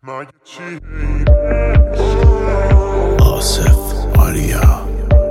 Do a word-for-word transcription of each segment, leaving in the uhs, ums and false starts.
مگه چی آصف آریا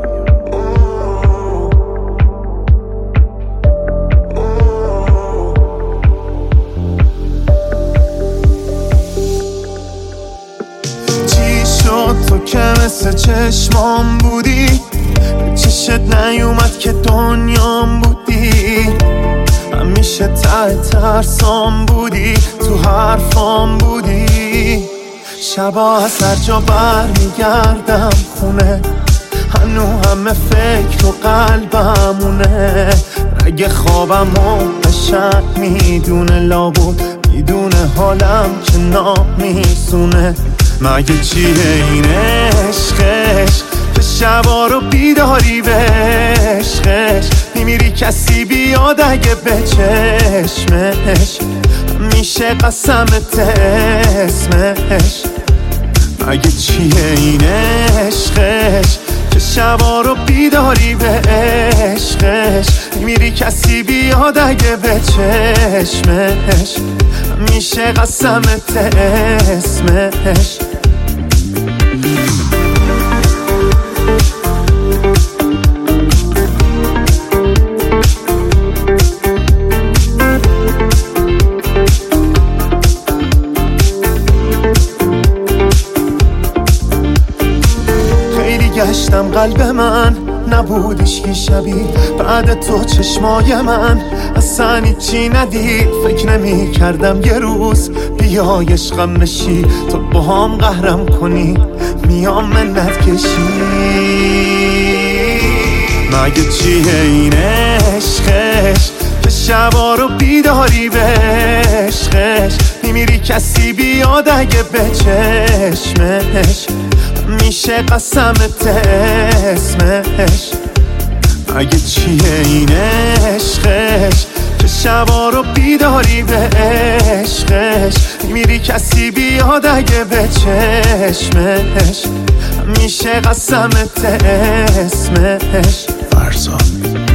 چی شد تو که مثل چشمام بودی، چشت نیومد که دنیام بودی، همیشه ته ترسام بودی، تو حرفام بودی. شبا از هر جا بر میگردم خونه، هنو همه فکر و قلبمونه. رگ خوابم و قشنگ میدونه، لابود میدونه حالم که نامیسونه. مگه چیه این عشقش که شبا رو بیداری به عشقش، میمیری کسی بیاد اگه به چشمش، میشه قسمت اسمش. مگه چیه این عشقش که شبا رو بیداری به عشقش، میمیری کسی بیاد اگه به چشمش، میشه قسمت اسمش. گشتم قلب من نبودش که شبیه بعد تو، چشمای من اصلا هیچی ندید. فکر نمی کردم یه روز بیای عشقم بشی، تو با هم قهرم کنی میام منت کشی. مگه چیه این عشقش که شبا رو بیداری به عشقش، میمیری کسی بیاد اگه به چشمش، میشه قسمت اسمش. مگه چیه این عشقش که شبا رو بیداری به عشقش، میری کسی بیاد اگه به چشمش، میشه قسمت اسمش. فرزاد